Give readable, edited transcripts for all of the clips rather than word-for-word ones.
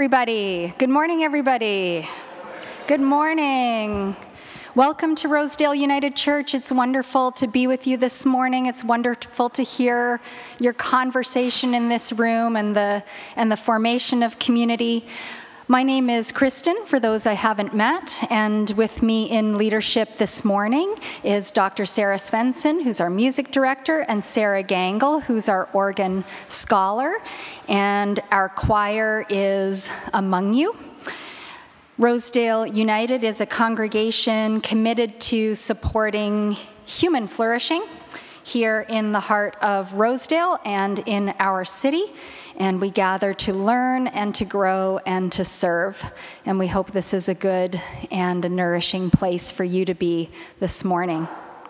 Everybody. Good morning, everybody. Good morning. Welcome to Rosedale United Church. It's wonderful to be with you this morning. It's wonderful to hear your conversation in this room and the formation of community. My name is Kristen, for those I haven't met, and with me in leadership this morning is Dr. Sarah Svensson, who's our music director, and Sarah Gangle, who's our organ scholar, and our choir is among you. Rosedale United is a congregation committed to supporting human flourishing here in the heart of Rosedale and in our city. And we gather to learn and to grow and to serve. And we hope this is a good and a nourishing place for you to be this morning.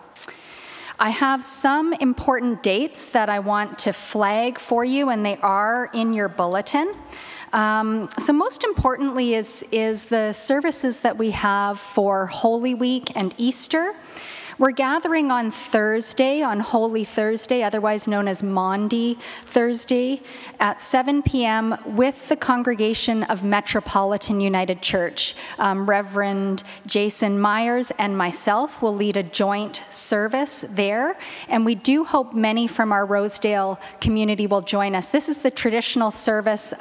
I have some important dates that I want to flag for you, and they are in your bulletin. So most importantly is the services that we have for Holy Week and Easter. We're gathering on Thursday, on Holy Thursday, otherwise known as Maundy Thursday, at 7 p.m. with the congregation of Metropolitan United Church. Reverend Jason Myers and myself will lead a joint service there, and we do hope many from our Rosedale community will join us. This is the traditional service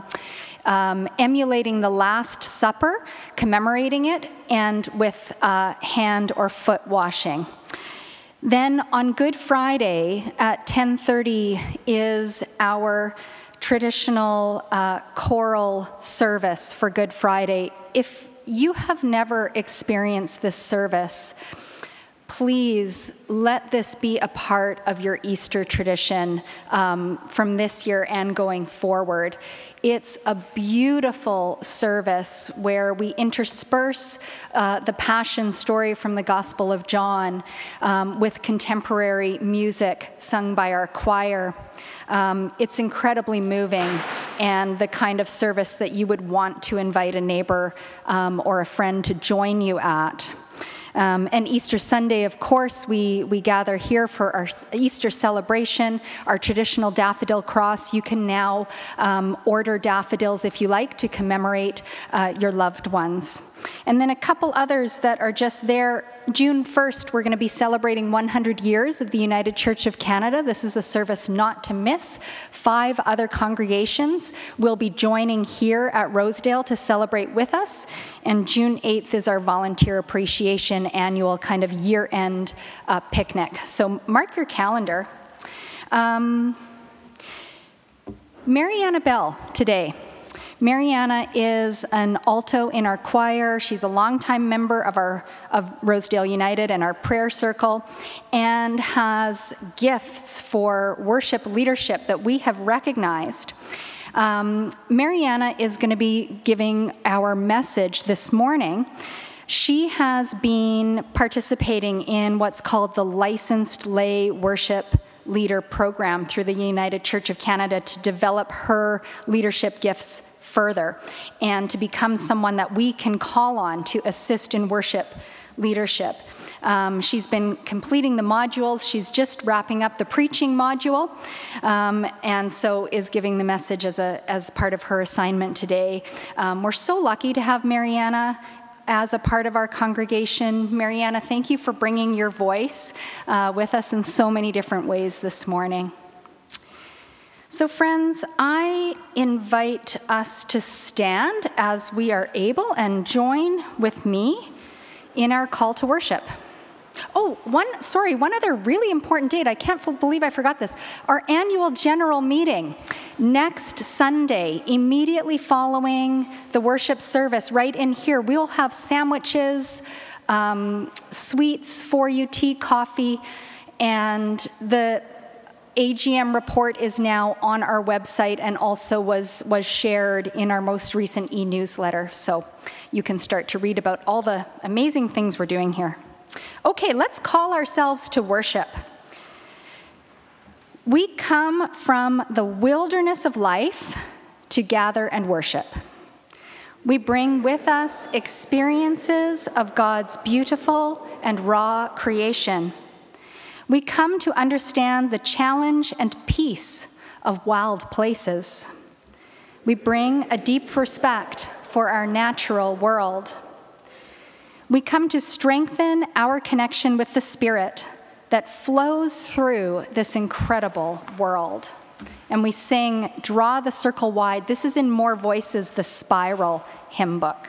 emulating the Last Supper, commemorating it, and with hand or foot washing. Then on Good Friday at 10:30 is our traditional choral service for Good Friday. If you have never experienced this service, please let this be a part of your Easter tradition from this year and going forward. It's a beautiful service where we intersperse the Passion story from the Gospel of John with contemporary music sung by our choir. It's incredibly moving and the kind of service that you would want to invite a neighbor or a friend to join you at. And Easter Sunday, of course, we gather here for our Easter celebration, our traditional daffodil cross. You can now order daffodils if you like to commemorate your loved ones. And then a couple others that are just there. June 1st, we're going to be celebrating 100 years of the United Church of Canada. This is a service not to miss. 5 other congregations will be joining here at Rosedale to celebrate with us. And June 8th is our Volunteer Appreciation annual kind of year-end picnic. So mark your calendar. Mariana Bell today. Mariana is an alto in our choir. She's a longtime member of Rosedale United and our prayer circle, and has gifts for worship leadership that we have recognized. Mariana is going to be giving our message this morning. She has been participating in what's called the Licensed Lay Worship Leader Program through the United Church of Canada to develop her leadership gifts further and to become someone that we can call on to assist in worship leadership. She's been completing the modules. She's just wrapping up the preaching module, and so is giving the message as part of her assignment today. We're so lucky to have Mariana as a part of our congregation. Mariana, thank you for bringing your voice with us in so many different ways this morning. So friends, I invite us to stand as we are able and join with me in our call to worship. Oh, one other really important date. I can't believe I forgot this. Our annual general meeting next Sunday, immediately following the worship service right in here. We'll have sandwiches, sweets for you, tea, coffee, and the AGM report is now on our website and also was shared in our most recent e-newsletter. So you can start to read about all the amazing things we're doing here. Okay, let's call ourselves to worship. We come from the wilderness of life to gather and worship. We bring with us experiences of God's beautiful and raw creation. We come to understand the challenge and peace of wild places. We bring a deep respect for our natural world. We come to strengthen our connection with the Spirit that flows through this incredible world. And we sing, Draw the Circle Wide. This is in More Voices, the Spiral hymn book.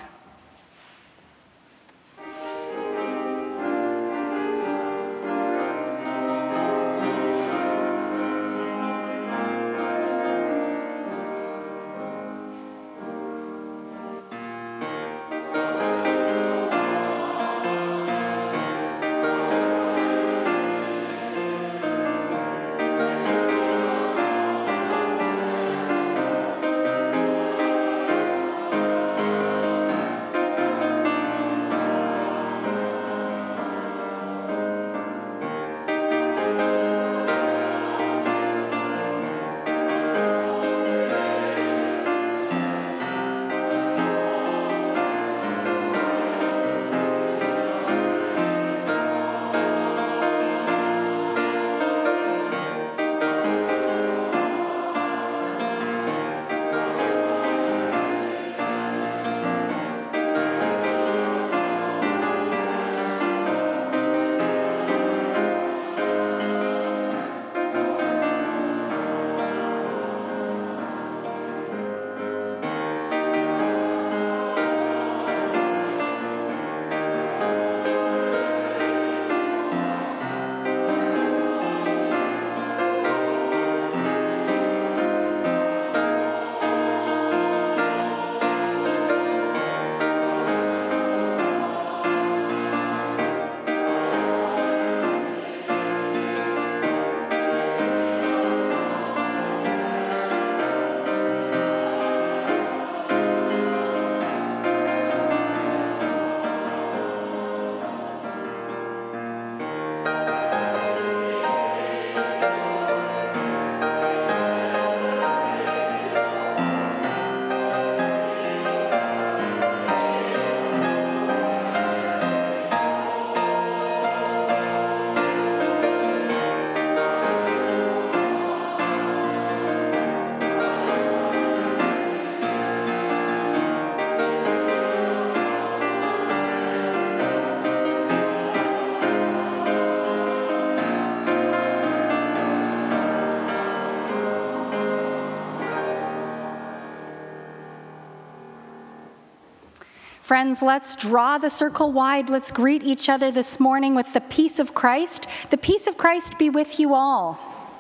Friends, let's draw the circle wide. Let's greet each other this morning with the peace of Christ. The peace of Christ be with you all,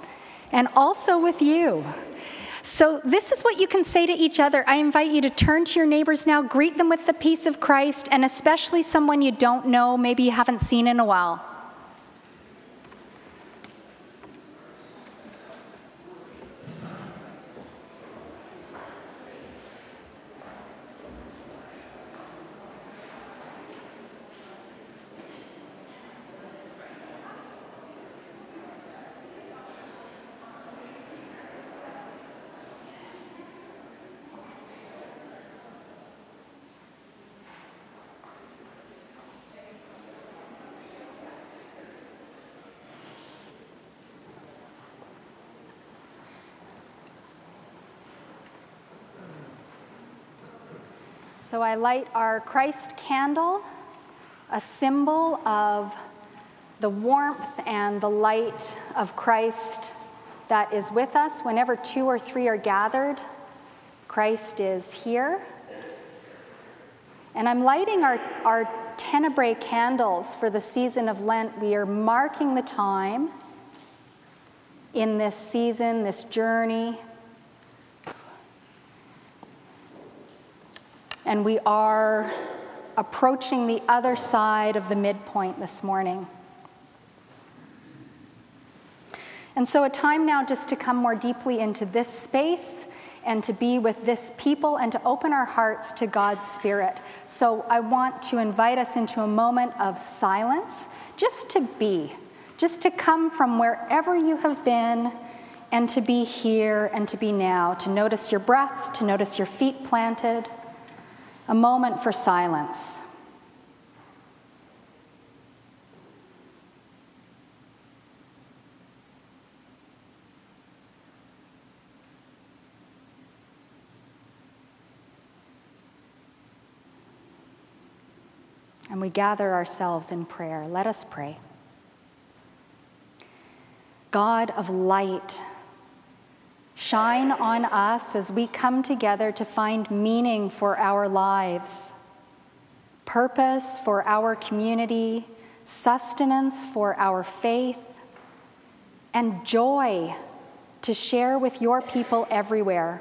and also with you. So this is what you can say to each other. I invite you to turn to your neighbors now, greet them with the peace of Christ, and especially someone you don't know, maybe you haven't seen in a while. So I light our Christ candle, a symbol of the warmth and the light of Christ that is with us. Whenever 2 or 3 are gathered, Christ is here. And I'm lighting our Tenebrae candles for the season of Lent. We are marking the time in this season, this journey. And we are approaching the other side of the midpoint this morning. And so a time now just to come more deeply into this space and to be with this people and to open our hearts to God's Spirit. So I want to invite us into a moment of silence, just to be, just to come from wherever you have been and to be here and to be now, to notice your breath, to notice your feet planted. A moment for silence. And we gather ourselves in prayer. Let us pray. God of light, shine on us as we come together to find meaning for our lives, purpose for our community, sustenance for our faith, and joy to share with your people everywhere.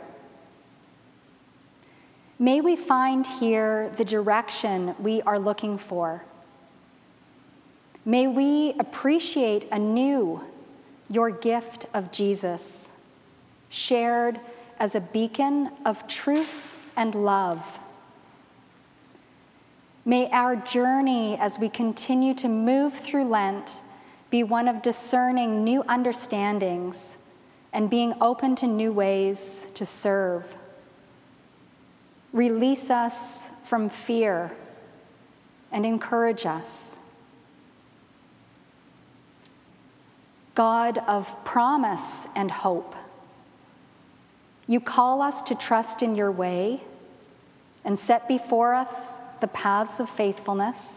May we find here the direction we are looking for. May we appreciate anew your gift of Jesus, shared as a beacon of truth and love. May our journey as we continue to move through Lent be one of discerning new understandings and being open to new ways to serve. Release us from fear and encourage us. God of promise and hope, you call us to trust in your way and set before us the paths of faithfulness.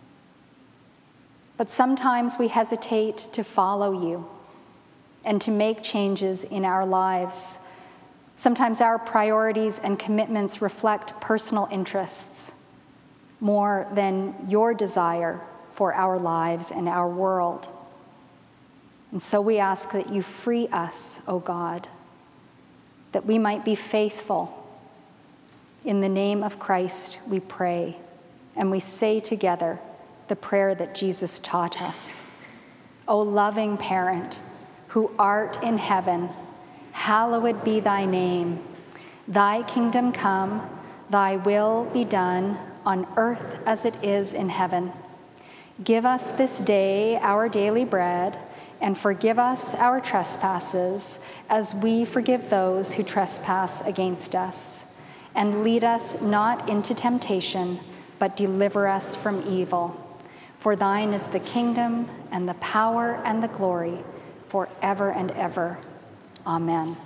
But sometimes we hesitate to follow you and to make changes in our lives. Sometimes our priorities and commitments reflect personal interests more than your desire for our lives and our world. And so we ask that you free us, O God, that we might be faithful. In the name of Christ we pray, and we say together the prayer that Jesus taught us. O loving parent, who art in heaven, hallowed be thy name. Thy kingdom come, thy will be done on earth as it is in heaven. Give us this day our daily bread, and forgive us our trespasses as we forgive those who trespass against us. And lead us not into temptation, but deliver us from evil. For thine is the kingdom and the power and the glory forever and ever. Amen.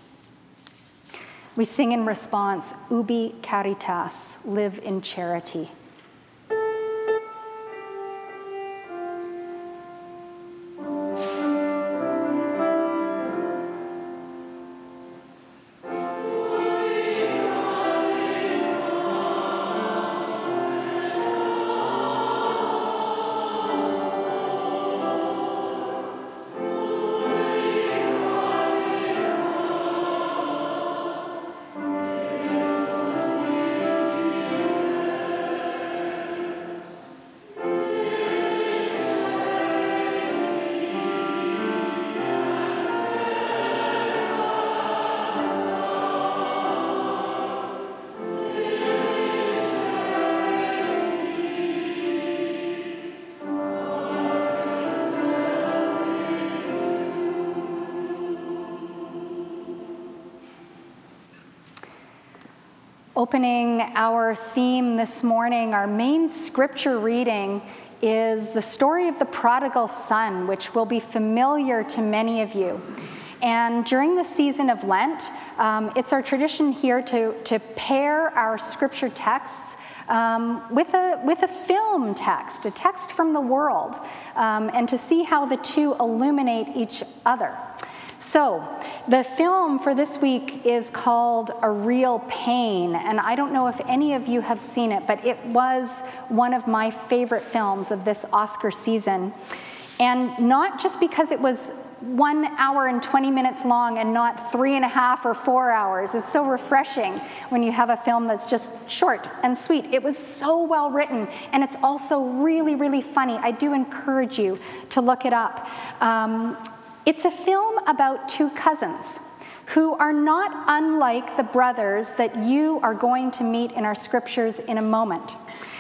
We sing in response, Ubi Caritas, live in charity. Opening our theme this morning, our main scripture reading is the story of the prodigal son, which will be familiar to many of you. And during the season of Lent, it's our tradition here to pair our scripture texts with a film text, a text from the world, and to see how the two illuminate each other. So, the film for this week is called A Real Pain, and I don't know if any of you have seen it, but it was one of my favorite films of this Oscar season. And not just because it was 1 hour and 20 minutes long and not 3.5 or 4 hours. It's so refreshing when you have a film that's just short and sweet. It was so well written, and it's also really, really funny. I do encourage you to look it up. It's a film about two cousins who are not unlike the brothers that you are going to meet in our scriptures in a moment.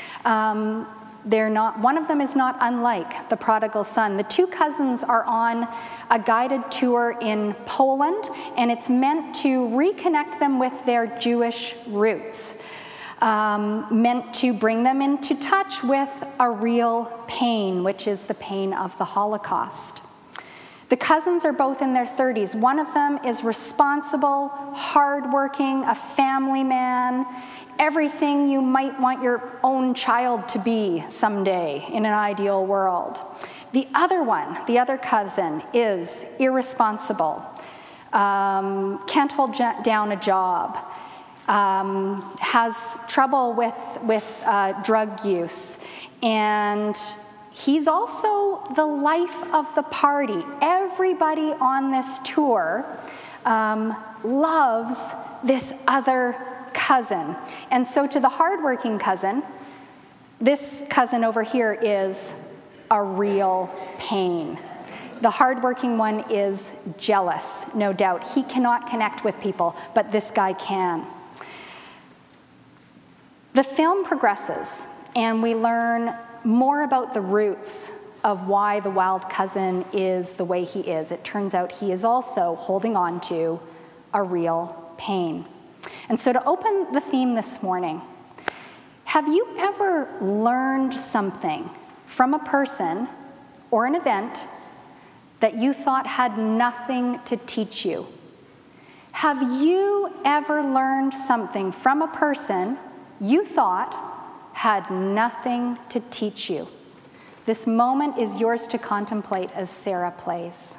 One of them is not unlike the prodigal son. The two cousins are on a guided tour in Poland, and it's meant to reconnect them with their Jewish roots, meant to bring them into touch with a real pain, which is the pain of the Holocaust. The cousins are both in their 30s. One of them is responsible, hardworking, a family man. everything you might want your own child to be someday in an ideal world. The other cousin, is irresponsible, can't hold down a job, has trouble with drug use, and he's also the life of the party. Everybody on this tour loves this other cousin. And so to the hardworking cousin, this cousin over here is a real pain. The hardworking one is jealous, no doubt. He cannot connect with people, but this guy can. The film progresses, and we learn more about the roots of why the wild cousin is the way he is. It turns out he is also holding on to a real pain. And so to open the theme this morning, have you ever learned something from a person or an event that you thought had nothing to teach you? Have you ever learned something from a person you thought had nothing to teach you? This moment is yours to contemplate as Sarah plays.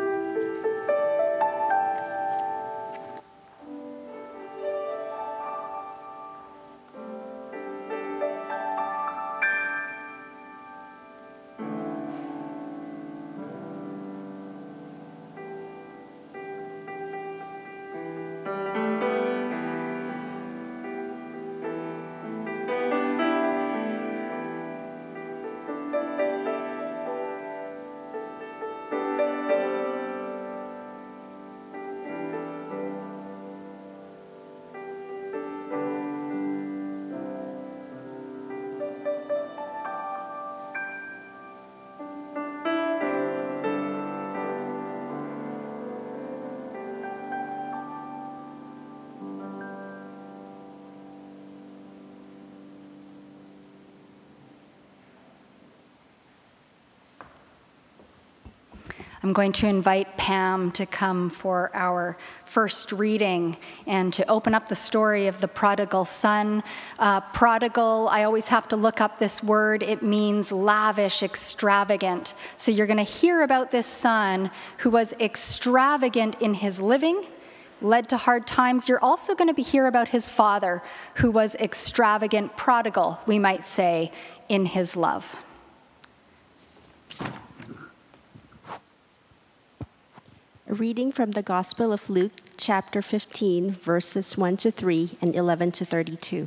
I'm going to invite Pam to come for our first reading and to open up the story of the prodigal son. Prodigal, I always have to look up this word. It means lavish, extravagant. So you're going to hear about this son who was extravagant in his living, led to hard times. You're also going to hear about his father, who was extravagant, prodigal, we might say, in his love. A reading from the Gospel of Luke, chapter 15, verses 1 to 3 and 11 to 32.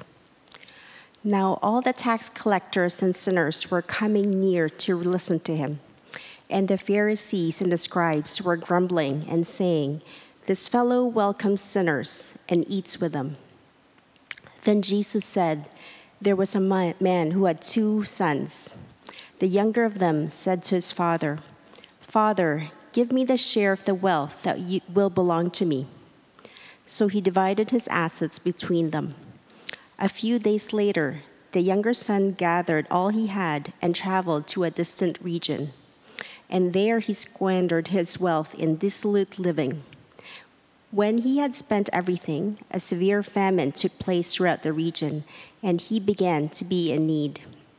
Now all the tax collectors and sinners were coming near to listen to him. And the Pharisees and the scribes were grumbling and saying, "This fellow welcomes sinners and eats with them." Then Jesus said, "There was a man who had 2 sons. The younger of them said to his father, 'Father, give me the share of the wealth that will belong to me.' So he divided his assets between them. A few days later, the younger son gathered all he had and traveled to a distant region. And there he squandered his wealth in dissolute living. When he had spent everything, a severe famine took place throughout the region, and he began to be in need.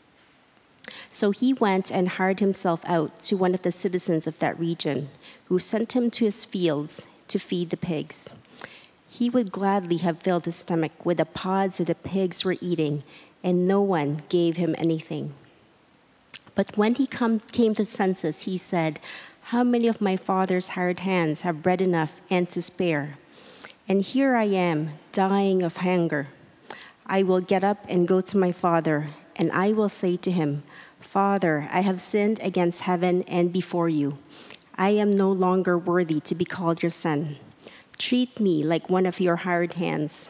So he went and hired himself out to one of the citizens of that region, who sent him to his fields to feed the pigs. He would gladly have filled his stomach with the pods that the pigs were eating, and no one gave him anything. But when he came to census, he said, 'How many of my father's hired hands have bread enough and to spare? And here I am, dying of hunger. I will get up and go to my father, and I will say to him, Father, I have sinned against heaven and before you. I am no longer worthy to be called your son. Treat me like one of your hired hands.'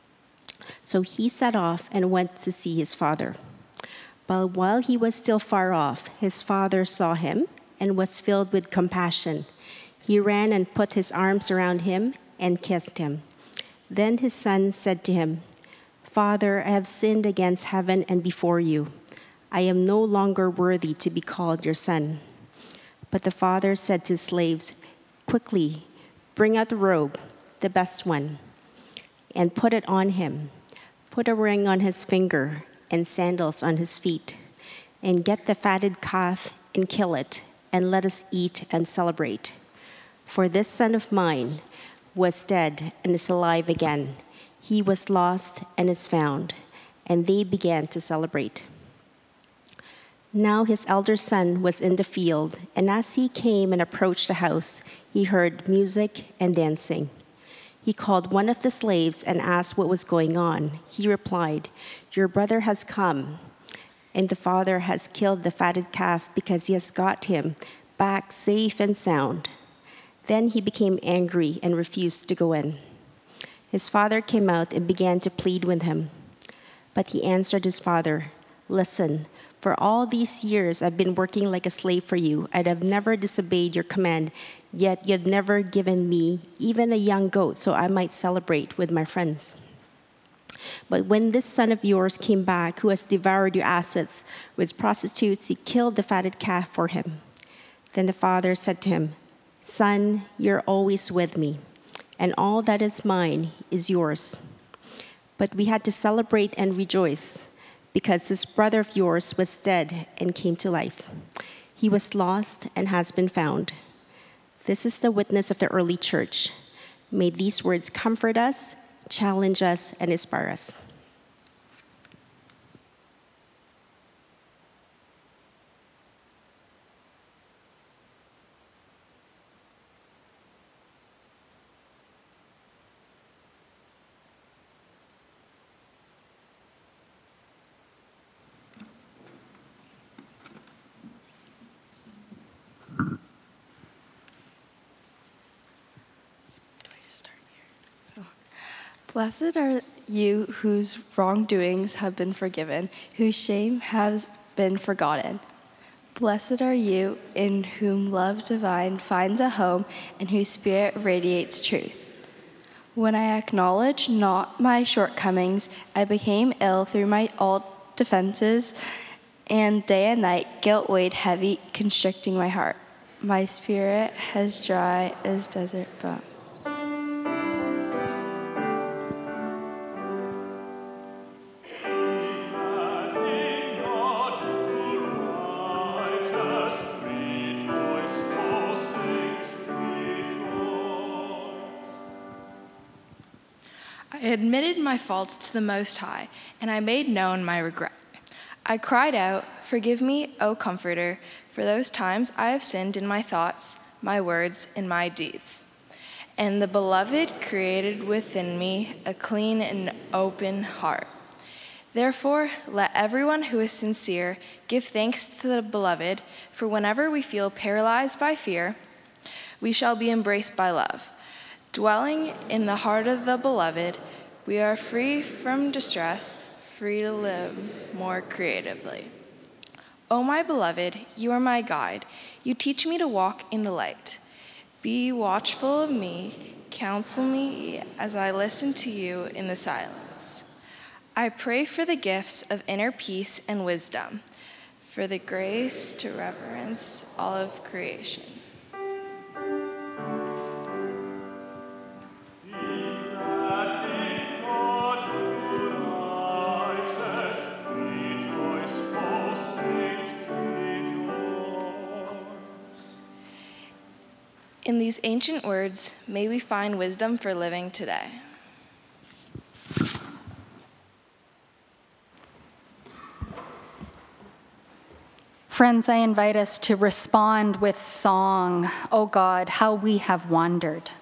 So he set off and went to see his father. But while he was still far off, his father saw him and was filled with compassion. He ran and put his arms around him and kissed him. Then his son said to him, 'Father, I have sinned against heaven and before you. I am no longer worthy to be called your son.' But the father said to his slaves, 'Quickly, bring out the robe, the best one, and put it on him. Put a ring on his finger and sandals on his feet, and get the fatted calf and kill it, and let us eat and celebrate. For this son of mine was dead and is alive again. He was lost and is found." And they began to celebrate. Now his elder son was in the field, and as he came and approached the house, he heard music and dancing. He called one of the slaves and asked what was going on. He replied, "Your brother has come, and the father has killed the fatted calf because he has got him back safe and sound." Then he became angry and refused to go in. His father came out and began to plead with him. But he answered his father, "Listen, for all these years I've been working like a slave for you, and I've never disobeyed your command, yet you've never given me even a young goat so I might celebrate with my friends. But when this son of yours came back, who has devoured your assets with prostitutes, he killed the fatted calf for him." Then the father said to him, "Son, you're always with me, and all that is mine is yours. But we had to celebrate and rejoice, because this brother of yours was dead and came to life. He was lost and has been found." This is the witness of the early church. May these words comfort us, challenge us, and inspire us. Blessed are you whose wrongdoings have been forgiven, whose shame has been forgotten. Blessed are you in whom love divine finds a home and whose spirit radiates truth. When I acknowledged not my shortcomings, I became ill through my all defenses, and day and night guilt weighed heavy, constricting my heart. My spirit as dry as desert bones. I admitted my faults to the Most High, and I made known my regret. I cried out, "Forgive me, O Comforter, for those times I have sinned in my thoughts, my words, and my deeds." And the Beloved created within me a clean and open heart. Therefore, let everyone who is sincere give thanks to the Beloved, for whenever we feel paralyzed by fear, we shall be embraced by love. Dwelling in the heart of the Beloved, we are free from distress, free to live more creatively. O my Beloved, you are my guide. You teach me to walk in the light. Be watchful of me, counsel me as I listen to you in the silence. I pray for the gifts of inner peace and wisdom, for the grace to reverence all of creation. In these ancient words, may we find wisdom for living today. Friends, I invite us to respond with song. Oh God, how we have wandered.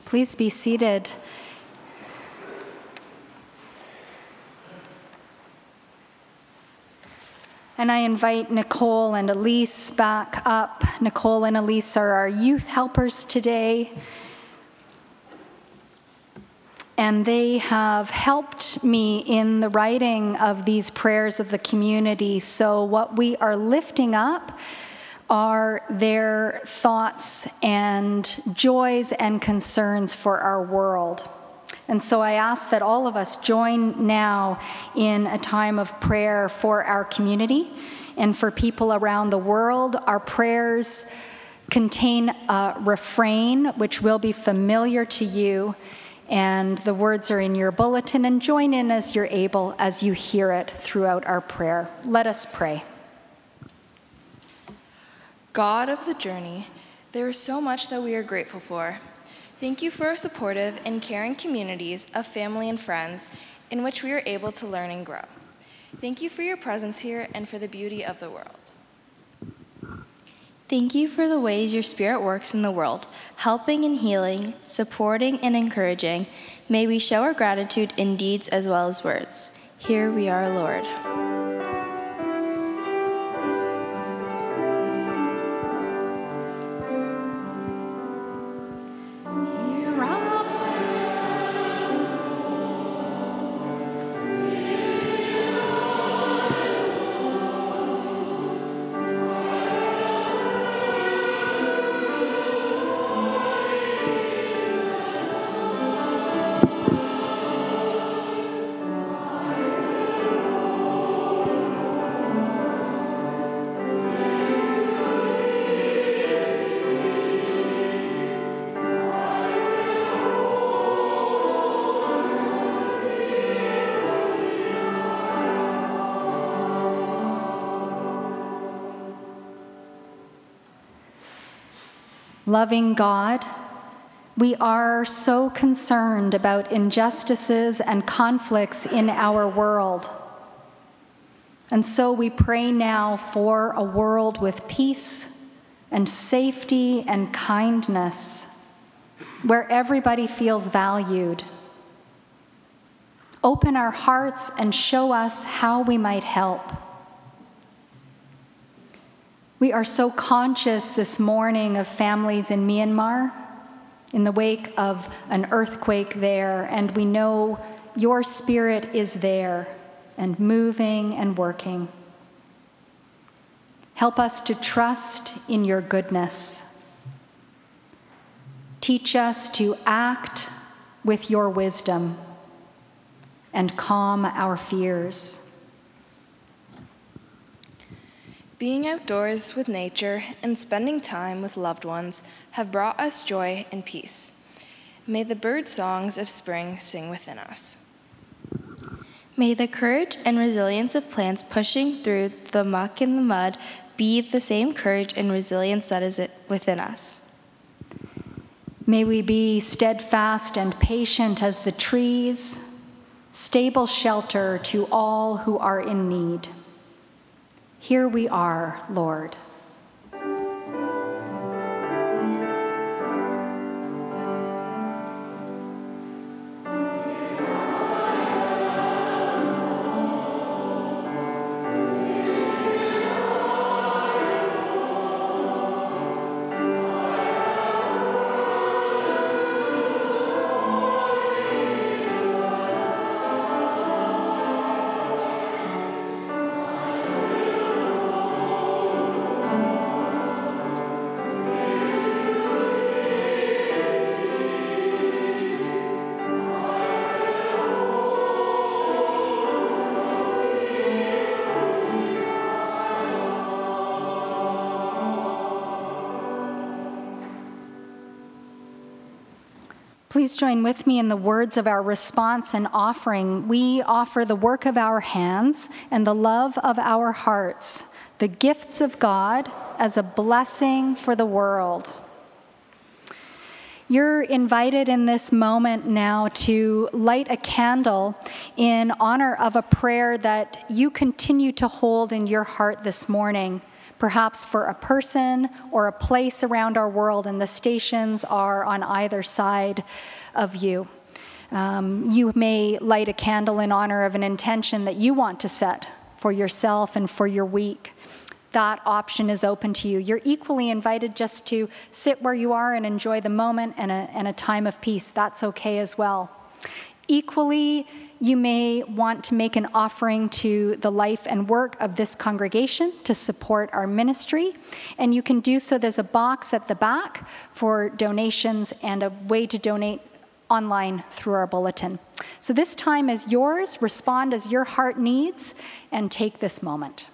Please be seated. And I invite Nicole and Elise back up. Nicole and Elise are our youth helpers today. And they have helped me in the writing of these prayers of the community. So what we are lifting up are their thoughts and joys and concerns for our world. And so I ask that all of us join now in a time of prayer for our community and for people around the world. Our prayers contain a refrain which will be familiar to you, and the words are in your bulletin, and join in as you're able as you hear it throughout our prayer. Let us pray. God of the journey, there is so much that we are grateful for. Thank you for our supportive and caring communities of family and friends in which we are able to learn and grow. Thank you for your presence here and for the beauty of the world. Thank you for the ways your Spirit works in the world, helping and healing, supporting and encouraging. May we show our gratitude in deeds as well as words. Here we are, Lord. Loving God, we are so concerned about injustices and conflicts in our world. And so we pray now for a world with peace and safety and kindness, where everybody feels valued. Open our hearts and show us how we might help. We are so conscious this morning of families in Myanmar in the wake of an earthquake there, and we know your Spirit is there and moving and working. Help us to trust in your goodness. Teach us to act with your wisdom and calm our fears. Being outdoors with nature and spending time with loved ones have brought us joy and peace. May the bird songs of spring sing within us. May the courage and resilience of plants pushing through the muck and the mud be the same courage and resilience that is within us. May we be steadfast and patient as the trees, stable shelter to all who are in need. Here we are, Lord. Please join with me in the words of our response and offering. We offer the work of our hands and the love of our hearts, the gifts of God as a blessing for the world. You're invited in this moment now to light a candle in honor of a prayer that you continue to hold in your heart this morning. perhaps for a person or a place around our world, and the stations are on either side of you. You may light a candle in honor of an intention that you want to set for yourself and for your week. That option is open to you. You're equally invited just to sit where you are and enjoy the moment and a time of peace. That's okay as well. Equally, you may want to make an offering to the life and work of this congregation to support our ministry, and you can do so. There's a box at the back for donations and a way to donate online through our bulletin. So this time is yours. Respond as your heart needs and take this moment.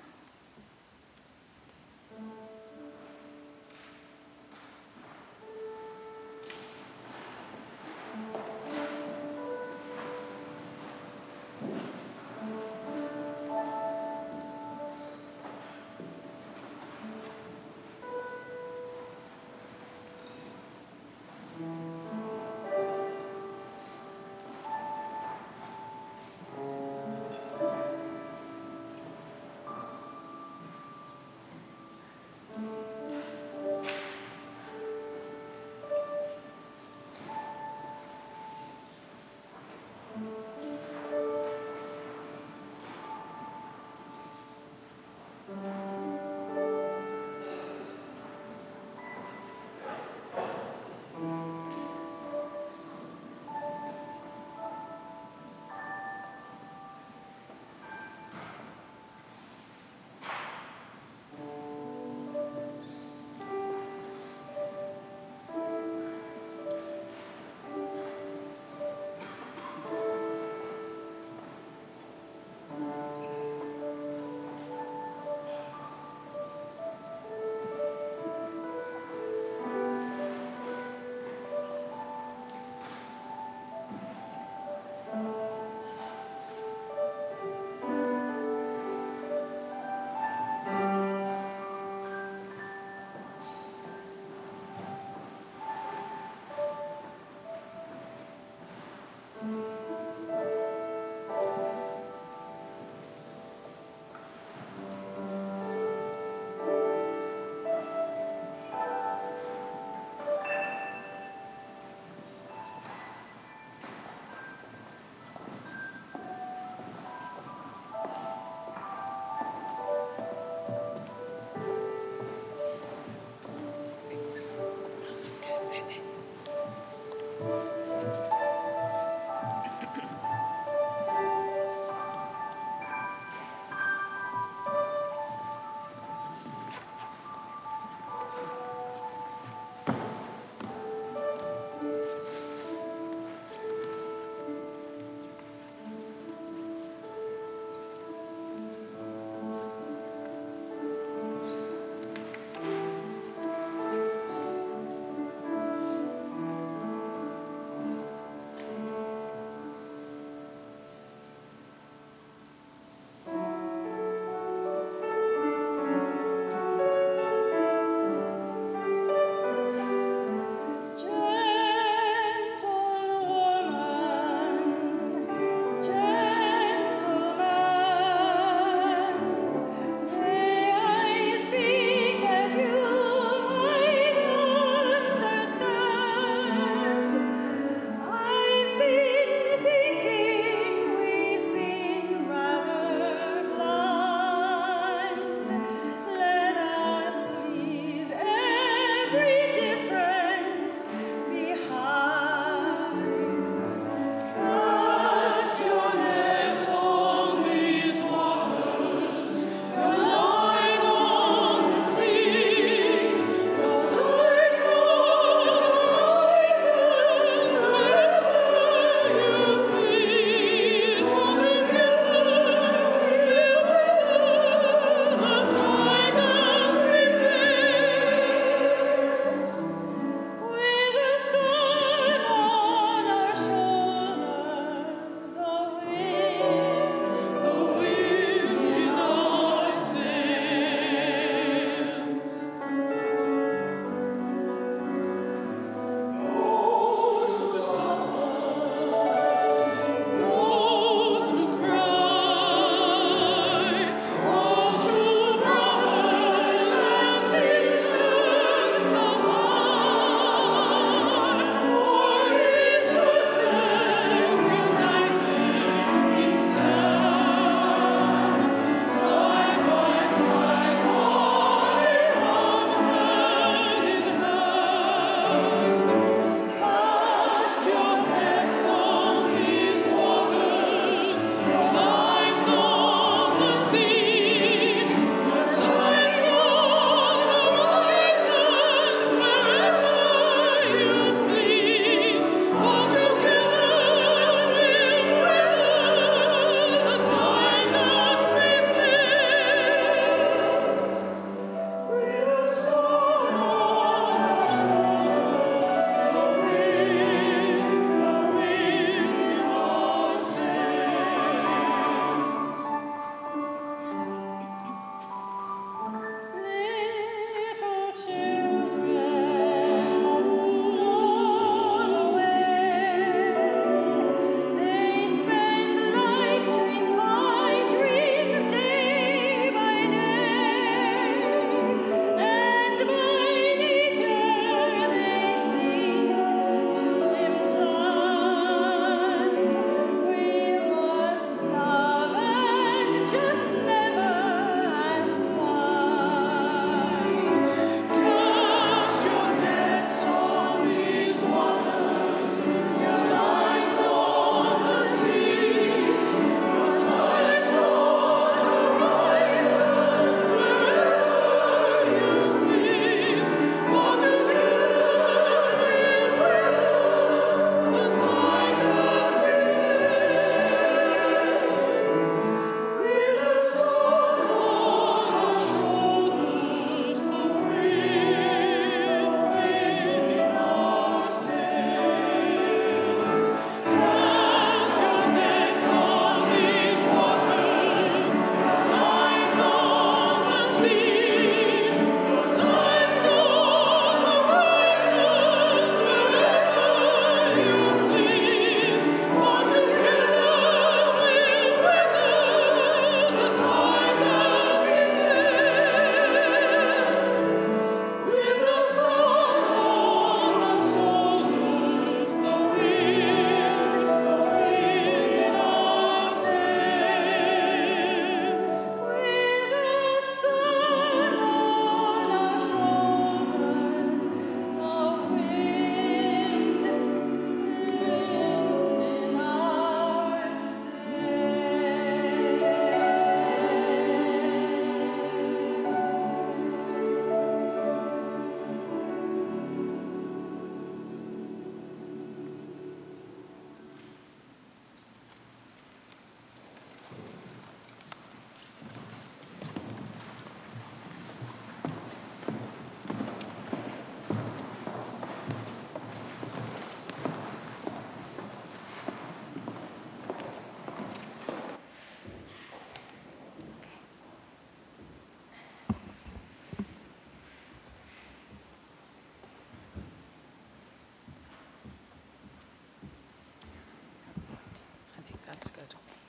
That's good.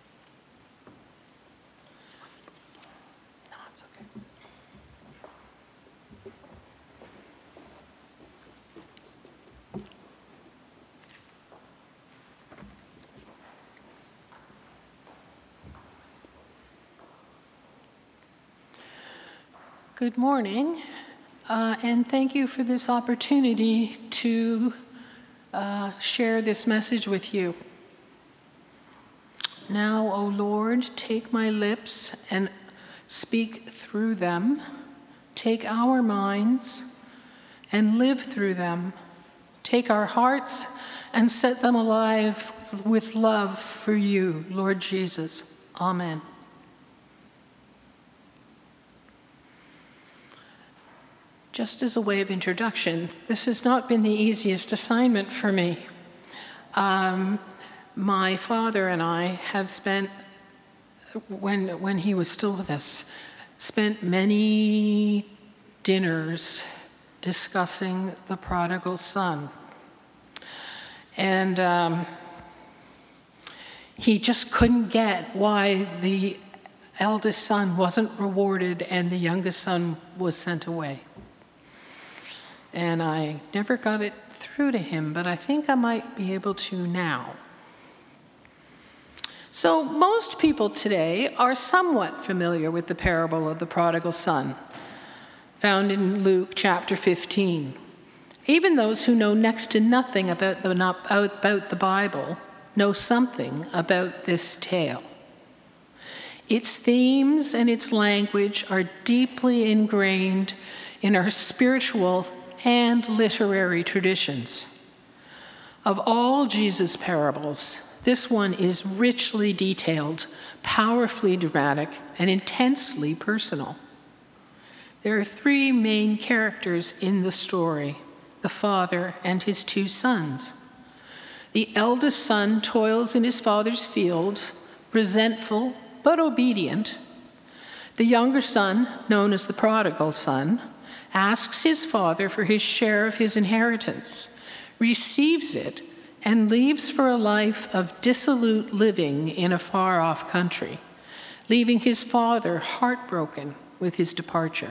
No, it's okay. Good morning, and thank you for this opportunity to share this message with you. Now, O Lord, take my lips and speak through them. Take our minds and live through them. Take our hearts and set them alive with love for you, Lord Jesus. Amen. Just as a way of introduction, this has not been the easiest assignment for me. My father and I have spent, when he was still with us, spent many dinners discussing the prodigal son. And he just couldn't get why the eldest son wasn't rewarded and the youngest son was sent away. And I never got it through to him, but I think I might be able to now. So most people today are somewhat familiar with the parable of the prodigal son, found in Luke chapter 15. Even those who know next to nothing about the Bible know something about this tale. Its themes and its language are deeply ingrained in our spiritual and literary traditions. Of all Jesus' parables, this one is richly detailed, powerfully dramatic, and intensely personal. There are three main characters in the story: the father and his two sons. The eldest son toils in his father's field, resentful but obedient. The younger son, known as the prodigal son, asks his father for his share of his inheritance, receives it, and leaves for a life of dissolute living in a far-off country, leaving his father heartbroken with his departure.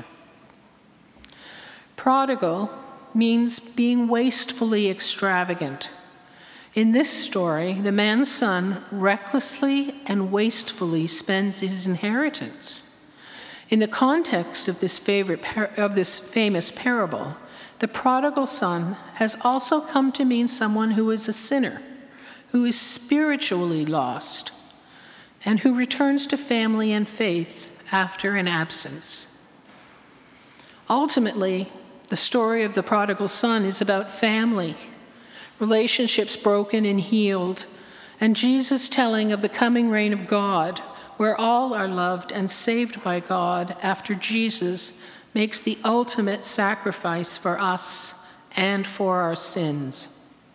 Prodigal means being wastefully extravagant. In this story, the man's son recklessly and wastefully spends his inheritance. In the context of this famous parable, the prodigal son has also come to mean someone who is a sinner, who is spiritually lost, and who returns to family and faith after an absence. Ultimately, the story of the prodigal son is about family, relationships broken and healed, and Jesus' telling of the coming reign of God, where all are loved and saved by God after Jesus makes the ultimate sacrifice for us and for our sins.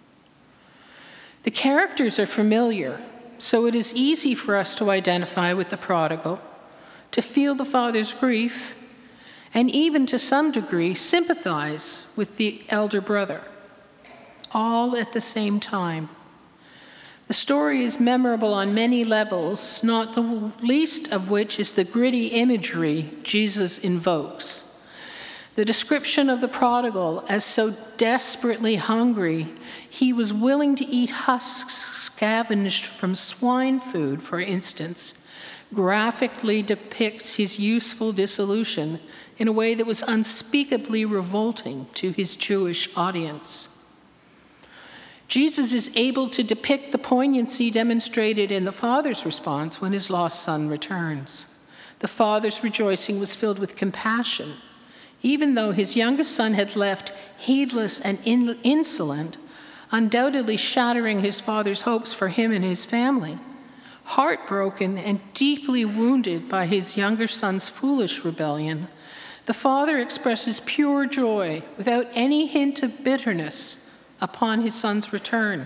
The characters are familiar, so it is easy for us to identify with the prodigal, to feel the father's grief, and even to some degree sympathize with the elder brother, all at the same time. The story is memorable on many levels, not the least of which is the gritty imagery Jesus invokes. The description of the prodigal as so desperately hungry, he was willing to eat husks scavenged from swine food, for instance, graphically depicts his useful dissolution in a way that was unspeakably revolting to his Jewish audience. Jesus is able to depict the poignancy demonstrated in the father's response when his lost son returns. The father's rejoicing was filled with compassion. Even though his youngest son had left heedless and insolent, undoubtedly shattering his father's hopes for him and his family, heartbroken and deeply wounded by his younger son's foolish rebellion, the father expresses pure joy without any hint of bitterness upon his son's return.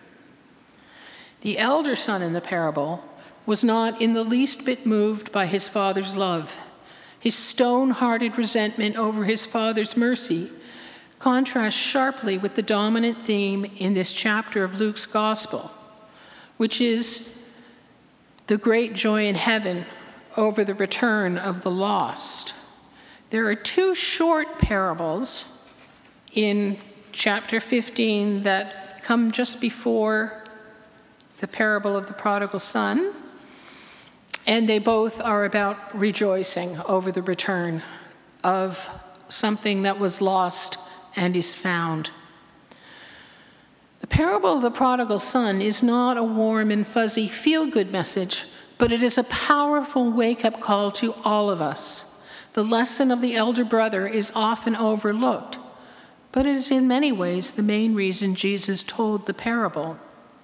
The elder son in the parable was not in the least bit moved by his father's love. His stone-hearted resentment over his father's mercy contrasts sharply with the dominant theme in this chapter of Luke's gospel, which is the great joy in heaven over the return of the lost. There are two short parables in chapter 15 that come just before the parable of the prodigal son, and they both are about rejoicing over the return of something that was lost and is found. The parable of the prodigal son is not a warm and fuzzy feel-good message, but it is a powerful wake-up call to all of us. The lesson of the elder brother is often overlooked, but it is in many ways the main reason Jesus told the parable.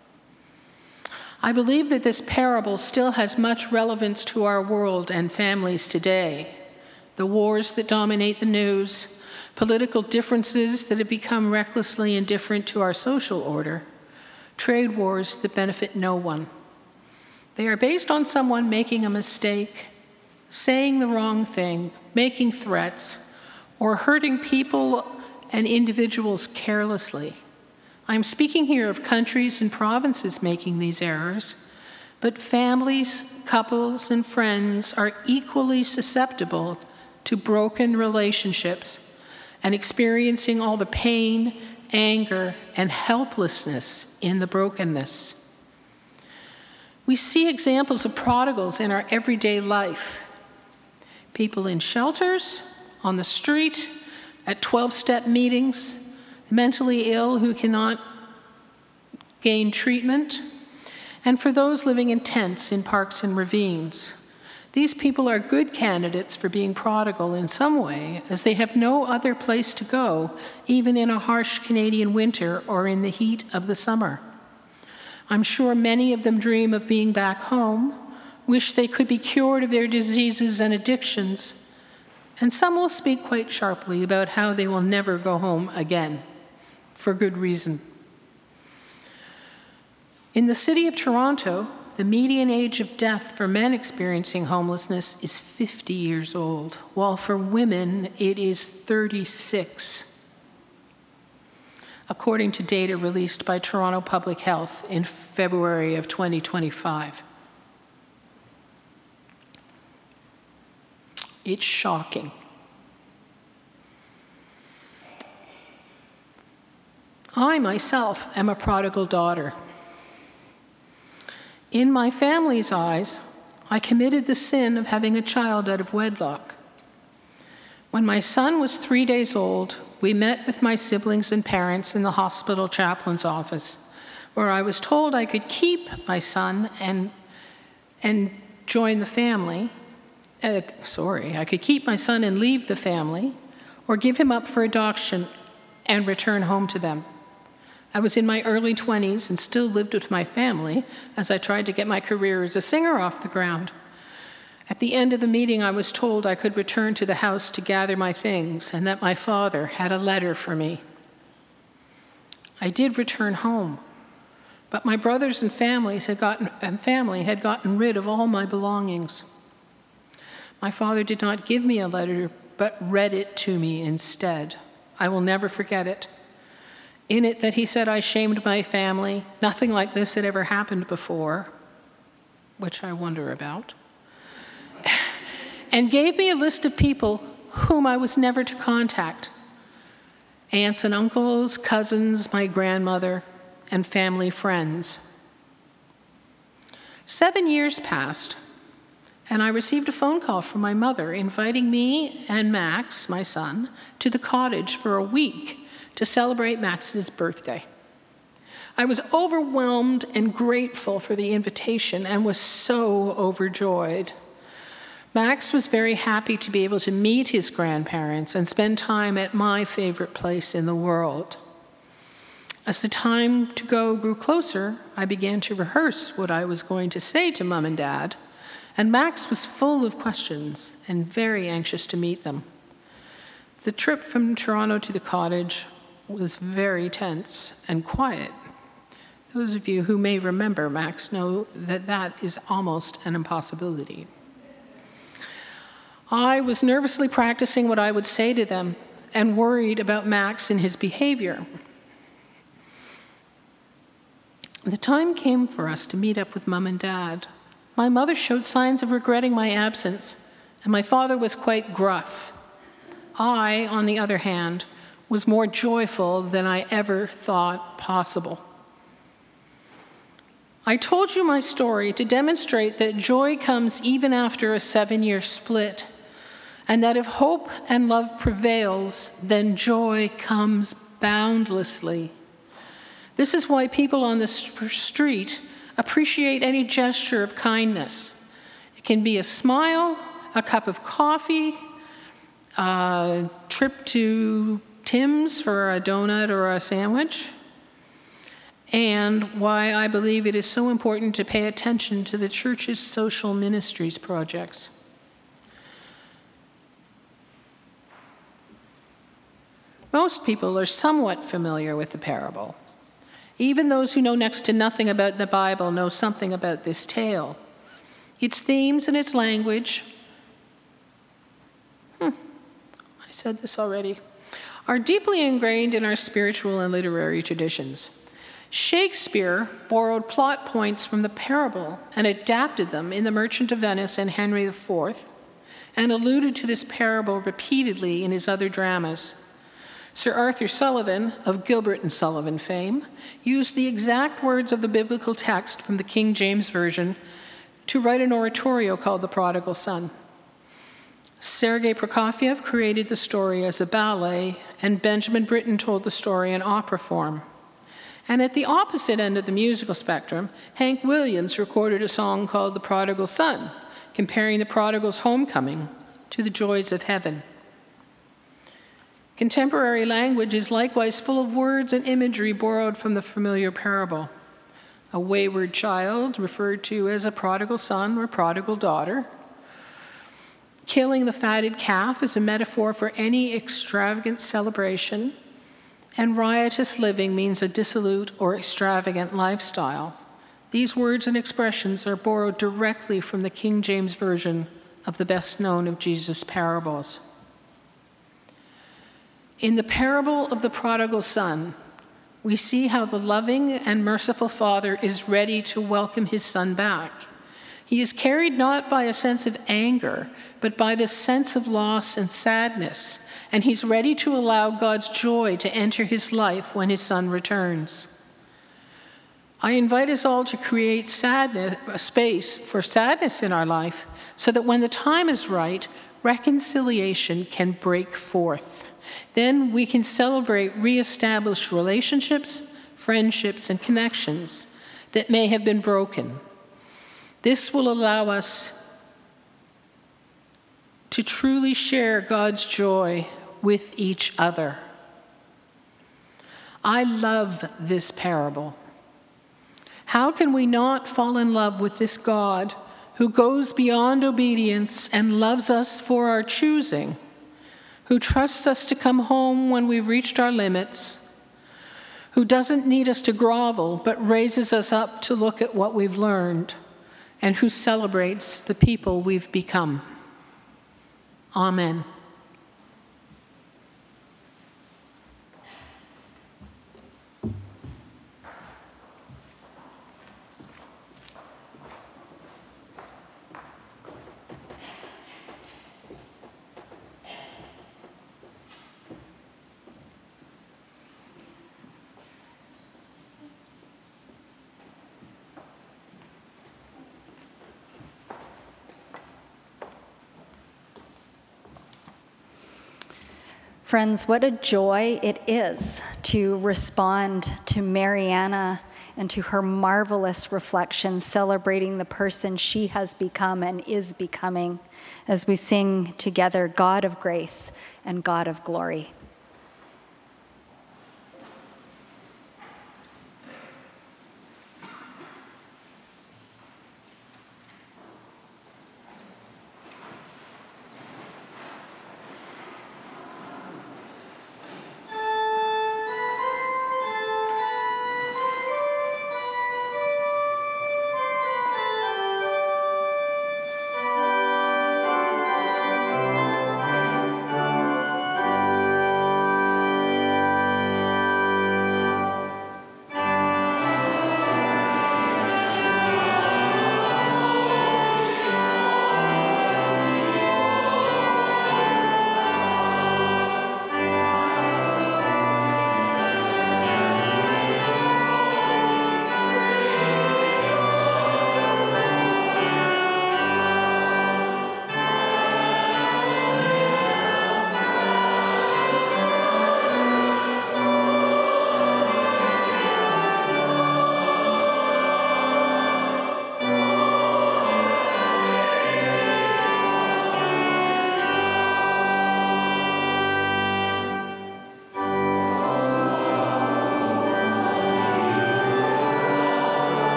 I believe that this parable still has much relevance to our world and families today. The wars that dominate the news, political differences that have become recklessly indifferent to our social order, trade wars that benefit no one. They are based on someone making a mistake, saying the wrong thing, making threats, or hurting people and individuals carelessly. I'm speaking here of countries and provinces making these errors, but families, couples, and friends are equally susceptible to broken relationships and experiencing all the pain, anger, and helplessness in the brokenness. We see examples of prodigals in our everyday life. People in shelters, on the street, at 12-step meetings, mentally ill who cannot gain treatment, and for those living in tents in parks and ravines. These people are good candidates for being prodigal in some way, as they have no other place to go, even in a harsh Canadian winter or in the heat of the summer. I'm sure many of them dream of being back home, wish they could be cured of their diseases and addictions, and some will speak quite sharply about how they will never go home again, for good reason. In the city of Toronto, the median age of death for men experiencing homelessness is 50 years old, while for women it is 36, according to data released by Toronto Public Health in February of 2025. It's shocking. I myself am a prodigal daughter. In my family's eyes, I committed the sin of having a child out of wedlock. When my son was 3 days old, we met with my siblings and parents in the hospital chaplain's office, where I was told I could keep my son and join the family. I could keep my son and leave the family, or give him up for adoption and return home to them. I was in my early 20s and still lived with my family as I tried to get my career as a singer off the ground. At the end of the meeting, I was told I could return to the house to gather my things and that my father had a letter for me. I did return home, but my brothers and family had gotten rid of all my belongings. My father did not give me a letter, but read it to me instead. I will never forget it. In it that he said I shamed my family, nothing like this had ever happened before, which I wonder about, and gave me a list of people whom I was never to contact: aunts and uncles, cousins, my grandmother, and family friends. 7 years passed, and I received a phone call from my mother inviting me and Max, my son, to the cottage for a week to celebrate Max's birthday. I was overwhelmed and grateful for the invitation and was so overjoyed. Max was very happy to be able to meet his grandparents and spend time at my favorite place in the world. As the time to go grew closer, I began to rehearse what I was going to say to Mom and Dad, and Max was full of questions and very anxious to meet them. The trip from Toronto to the cottage was very tense and quiet. Those of you who may remember Max know that that is almost an impossibility. I was nervously practicing what I would say to them and worried about Max and his behavior. The time came for us to meet up with Mom and Dad. My mother showed signs of regretting my absence, and my father was quite gruff. I, on the other hand, was more joyful than I ever thought possible. I told you my story to demonstrate that joy comes even after a 7-year split, and that if hope and love prevails, then joy comes boundlessly. This is why people on the street appreciate any gesture of kindness. It can be a smile, a cup of coffee, a trip to Tim's for a donut or a sandwich, and why I believe it is so important to pay attention to the church's social ministries projects. Most people are somewhat familiar with the parable. Even those who know next to nothing about the Bible know something about this tale. Its themes and its language, I said this already, are deeply ingrained in our spiritual and literary traditions. Shakespeare borrowed plot points from the parable and adapted them in The Merchant of Venice and Henry IV, and alluded to this parable repeatedly in his other dramas. Sir Arthur Sullivan, of Gilbert and Sullivan fame, used the exact words of the biblical text from the King James Version to write an oratorio called The Prodigal Son. Sergei Prokofiev created the story as a ballet, and Benjamin Britten told the story in opera form. And at the opposite end of the musical spectrum, Hank Williams recorded a song called The Prodigal Son, comparing the prodigal's homecoming to the joys of heaven. Contemporary language is likewise full of words and imagery borrowed from the familiar parable. A wayward child, referred to as a prodigal son or prodigal daughter. Killing the fatted calf is a metaphor for any extravagant celebration, and riotous living means a dissolute or extravagant lifestyle. These words and expressions are borrowed directly from the King James Version of the best known of Jesus' parables. In the parable of the prodigal son, we see how the loving and merciful father is ready to welcome his son back. He is carried not by a sense of anger, but by the sense of loss and sadness, and he's ready to allow God's joy to enter his life when his son returns. I invite us all to create a space for sadness in our life, so that when the time is right, reconciliation can break forth. Then we can celebrate reestablished relationships, friendships, and connections that may have been broken. This will allow us to truly share God's joy with each other. I love this parable. How can we not fall in love with this God who goes beyond obedience and loves us for our choosing, who trusts us to come home when we've reached our limits, who doesn't need us to grovel but raises us up to look at what we've learned, and who celebrates the people we've become. Amen. Friends, what a joy it is to respond to Mariana and to her marvelous reflection, celebrating the person she has become and is becoming, as we sing together, God of grace and God of glory.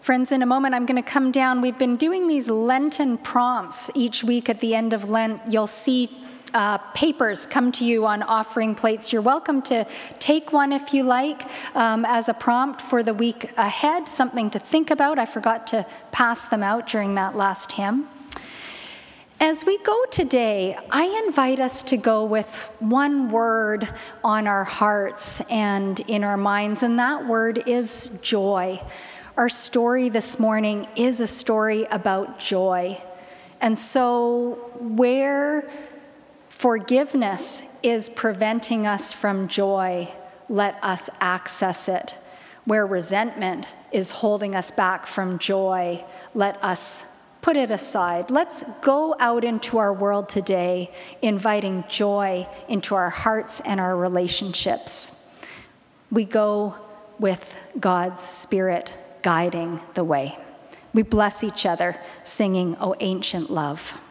Friends, in a moment, I'm going to come down. We've been doing these Lenten prompts each week at the end of Lent. You'll see papers come to you on offering plates. You're welcome to take one if you like as a prompt for the week ahead, something to think about. I forgot to pass them out during that last hymn. As we go today, I invite us to go with one word on our hearts and in our minds, and that word is joy. Our story this morning is a story about joy. And so where forgiveness is preventing us from joy, let us access it. Where resentment is holding us back from joy, let us put it aside. Let's go out into our world today, inviting joy into our hearts and our relationships. We go with God's Spirit guiding the way. We bless each other, singing, O Ancient Love.